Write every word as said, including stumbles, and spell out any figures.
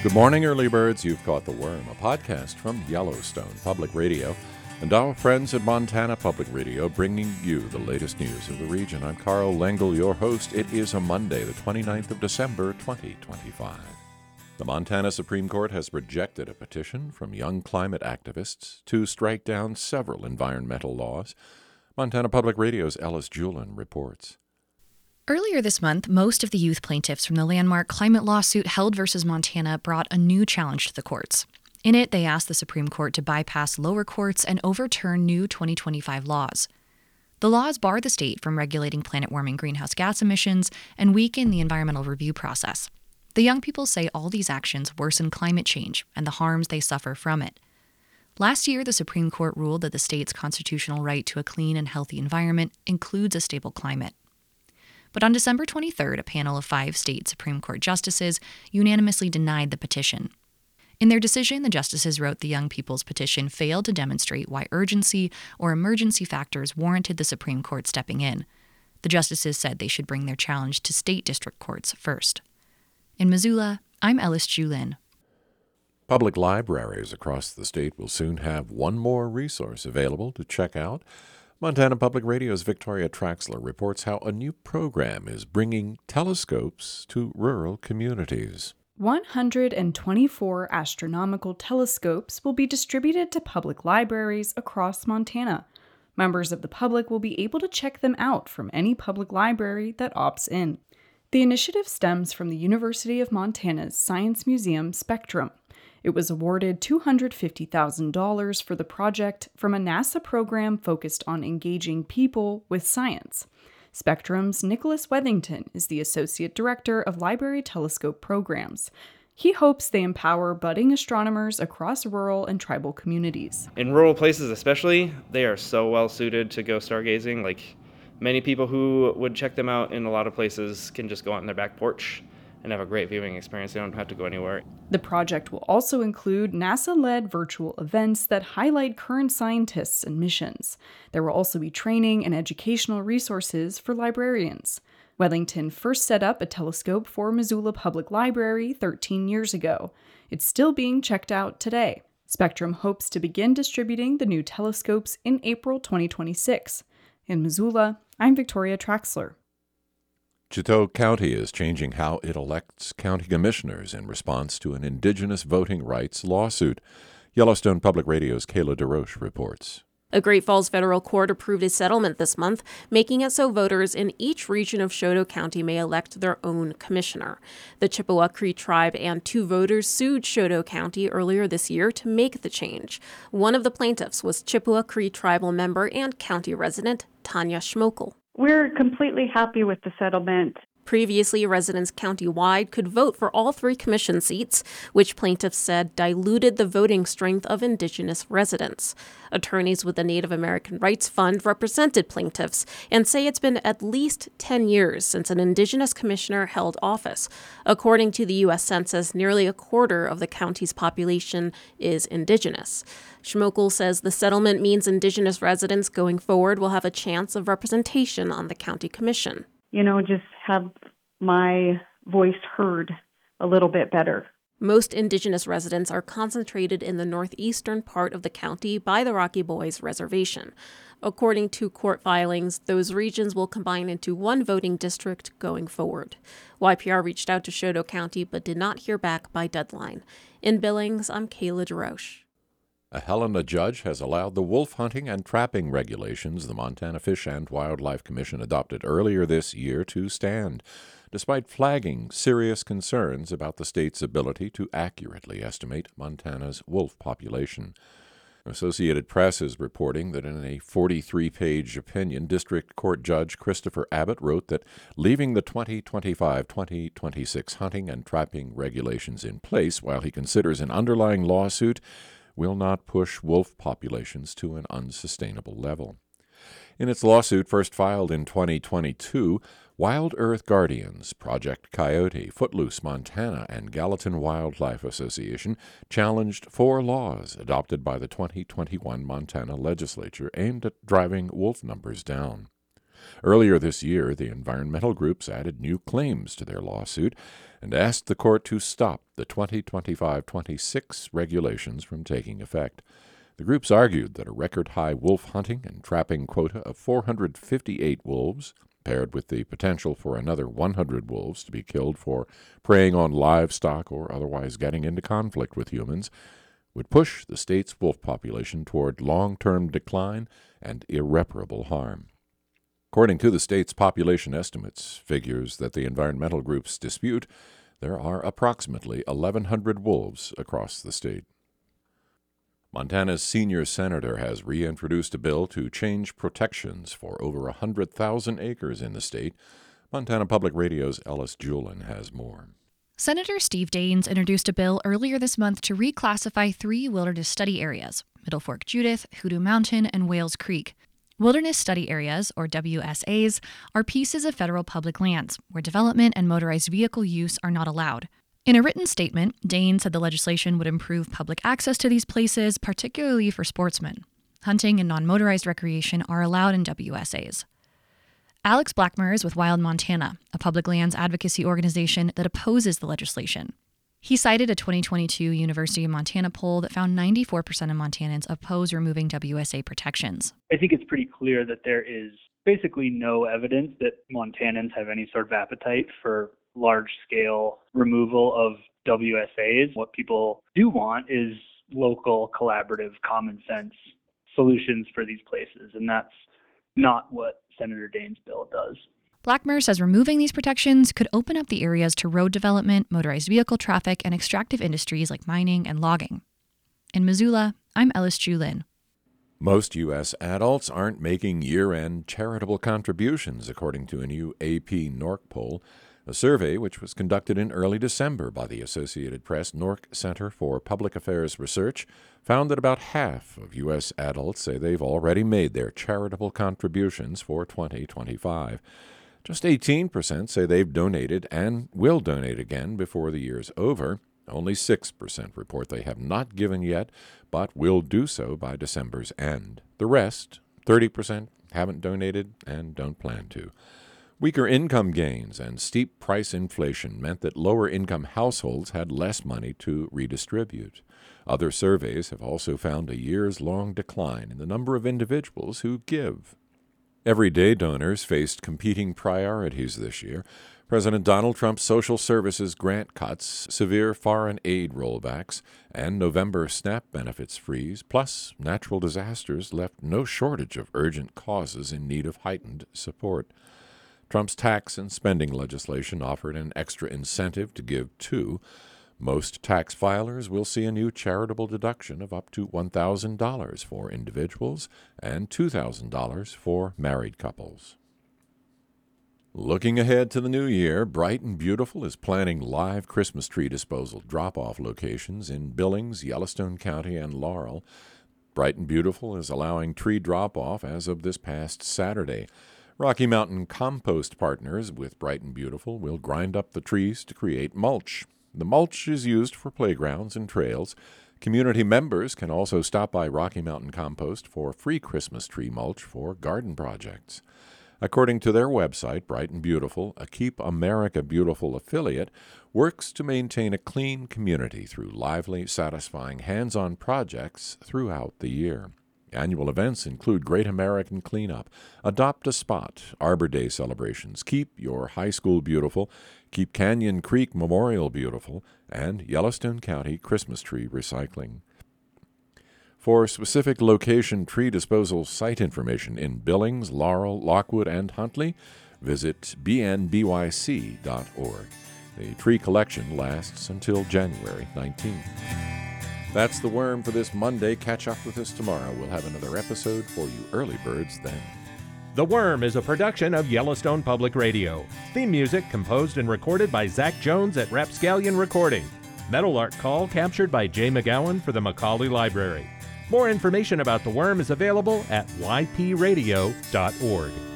Good morning, early birds. You've caught the worm, a podcast from Yellowstone Public Radio and our friends at Montana Public Radio, bringing you the latest news of the region. I'm Carl Lengel, your host. It is a Monday, the twenty-ninth of December, twenty twenty-five. The Montana Supreme Court has rejected a petition from young climate activists to strike down several environmental laws. Montana Public Radio's Ellis Julin reports. Earlier this month, most of the youth plaintiffs from the landmark climate lawsuit Held versus Montana brought a new challenge to the courts. In it, they asked the Supreme Court to bypass lower courts and overturn new twenty twenty-five laws. The laws bar the state from regulating planet-warming greenhouse gas emissions and weaken the environmental review process. The young people say all these actions worsen climate change and the harms they suffer from it. Last year, the Supreme Court ruled that the state's constitutional right to a clean and healthy environment includes a stable climate. But on December twenty-third, a panel of five state Supreme Court justices unanimously denied the petition. In their decision, the justices wrote the young people's petition failed to demonstrate why urgency or emergency factors warranted the Supreme Court stepping in. The justices said they should bring their challenge to state district courts first. In Missoula, I'm Ellis Julin. Public libraries across the state will soon have one more resource available to check out. Montana Public Radio's Victoria Traxler reports how a new program is bringing telescopes to rural communities. one hundred twenty-four astronomical telescopes will be distributed to public libraries across Montana. Members of the public will be able to check them out from any public library that opts in. The initiative stems from the University of Montana's Science Museum Spectrum. It was awarded two hundred fifty thousand dollars for the project from a NASA program focused on engaging people with science. Spectrum's Nicholas Wethington is the Associate Director of Library Telescope Programs. He hopes they empower budding astronomers across rural and tribal communities. In rural places especially, they are so well suited to go stargazing. Like, many people who would check them out in a lot of places can just go out on their back porch and have a great viewing experience. They don't have to go anywhere. The project will also include NASA-led virtual events that highlight current scientists and missions. There will also be training and educational resources for librarians. Wellington first set up a telescope for Missoula Public Library thirteen years ago. It's still being checked out today. Spectrum hopes to begin distributing the new telescopes in April twenty twenty-six. In Missoula, I'm Victoria Traxler. Chouteau County is changing how it elects county commissioners in response to an indigenous voting rights lawsuit. Yellowstone Public Radio's Kayla DeRoche reports. A Great Falls federal court approved a settlement this month, making it so voters in each region of Chouteau County may elect their own commissioner. The Chippewa Cree tribe and two voters sued Chouteau County earlier this year to make the change. One of the plaintiffs was Chippewa Cree tribal member and county resident Tanya Schmokel. We're completely happy with the settlement. Previously, residents countywide could vote for all three commission seats, which plaintiffs said diluted the voting strength of Indigenous residents. Attorneys with the Native American Rights Fund represented plaintiffs and say it's been at least ten years since an Indigenous commissioner held office. According to the U S Census, nearly a quarter of the county's population is Indigenous. Schmokel says the settlement means Indigenous residents going forward will have a chance of representation on the county commission. You know, just have my voice heard a little bit better. Most Indigenous residents are concentrated in the northeastern part of the county by the Rocky Boys Reservation. According to court filings, those regions will combine into one voting district going forward. Y P R reached out to Chouteau County but did not hear back by deadline. In Billings, I'm Kayla DeRoche. A Helena judge has allowed the wolf hunting and trapping regulations the Montana Fish and Wildlife Commission adopted earlier this year to stand, despite flagging serious concerns about the state's ability to accurately estimate Montana's wolf population. Associated Press is reporting that in a forty-three page opinion, District Court Judge Christopher Abbott wrote that leaving the twenty twenty-five twenty twenty-six hunting and trapping regulations in place while he considers an underlying lawsuit will not push wolf populations to an unsustainable level. In its lawsuit, first filed in twenty twenty-two, Wild Earth Guardians, Project Coyote, Footloose Montana, and Gallatin Wildlife Association challenged four laws adopted by the twenty twenty-one Montana legislature aimed at driving wolf numbers down. Earlier this year, the environmental groups added new claims to their lawsuit and asked the court to stop the twenty twenty-five twenty-six regulations from taking effect. The groups argued that a record-high wolf hunting and trapping quota of four hundred fifty-eight wolves, paired with the potential for another one hundred wolves to be killed for preying on livestock or otherwise getting into conflict with humans, would push the state's wolf population toward long-term decline and irreparable harm. According to the state's population estimates, figures that the environmental groups dispute, there are approximately eleven hundred wolves across the state. Montana's senior senator has reintroduced a bill to change protections for over one hundred thousand acres in the state. Montana Public Radio's Ellis Julin has more. Senator Steve Daines introduced a bill earlier this month to reclassify three wilderness study areas, Middle Fork Judith, Hoodoo Mountain, and Wales Creek. Wilderness Study Areas, or W S As, are pieces of federal public lands where development and motorized vehicle use are not allowed. In a written statement, Daines said the legislation would improve public access to these places, particularly for sportsmen. Hunting and non-motorized recreation are allowed in W S As. Alex Blackmer is with Wild Montana, a public lands advocacy organization that opposes the legislation. He cited a twenty twenty-two University of Montana poll that found ninety-four percent of Montanans oppose removing W S A protections. I think it's pretty clear that there is basically no evidence that Montanans have any sort of appetite for large-scale removal of W S As. What people do want is local, collaborative, common-sense solutions for these places, and that's not what Senator Daines' bill does. Blackmer says removing these protections could open up the areas to road development, motorized vehicle traffic, and extractive industries like mining and logging. In Missoula, I'm Ellis Julin. Most U S adults aren't making year-end charitable contributions, according to a new A P NORC poll. A survey, which was conducted in early December by the Associated Press NORC Center for Public Affairs Research, found that about half of U S adults say they've already made their charitable contributions for twenty twenty-five. Just eighteen percent say they've donated and will donate again before the year's over. Only six percent report they have not given yet, but will do so by December's end. The rest, thirty percent, haven't donated and don't plan to. Weaker income gains and steep price inflation meant that lower-income households had less money to redistribute. Other surveys have also found a years-long decline in the number of individuals who give. Everyday donors faced competing priorities this year. President Donald Trump's social services grant cuts, severe foreign aid rollbacks, and November SNAP benefits freeze, plus natural disasters left no shortage of urgent causes in need of heightened support. Trump's tax and spending legislation offered an extra incentive to give, too. Most tax filers will see a new charitable deduction of up to one thousand dollars for individuals and two thousand dollars for married couples. Looking ahead to the new year, Bright and Beautiful is planning live Christmas tree disposal drop-off locations in Billings, Yellowstone County, and Laurel. Bright and Beautiful is allowing tree drop-off as of this past Saturday. Rocky Mountain Compost Partners with Bright and Beautiful will grind up the trees to create mulch. The mulch is used for playgrounds and trails. Community members can also stop by Rocky Mountain Compost for free Christmas tree mulch for garden projects. According to their website, Bright and Beautiful, a Keep America Beautiful affiliate, works to maintain a clean community through lively, satisfying hands-on projects throughout the year. Annual events include Great American Cleanup, Adopt a Spot, Arbor Day celebrations, Keep Your High School Beautiful, Keep Canyon Creek Memorial Beautiful, and Yellowstone County Christmas Tree Recycling. For specific location tree disposal site information in Billings, Laurel, Lockwood, and Huntley, visit b n b y c dot org. The tree collection lasts until January nineteenth. That's The Worm for this Monday. Catch up with us tomorrow. We'll have another episode for you early birds then. The Worm is a production of Yellowstone Public Radio. Theme music composed and recorded by Zach Jones at Rapscallion Recording. Metal art call captured by Jay McGowan for the Macaulay Library. More information about The Worm is available at y p radio dot org.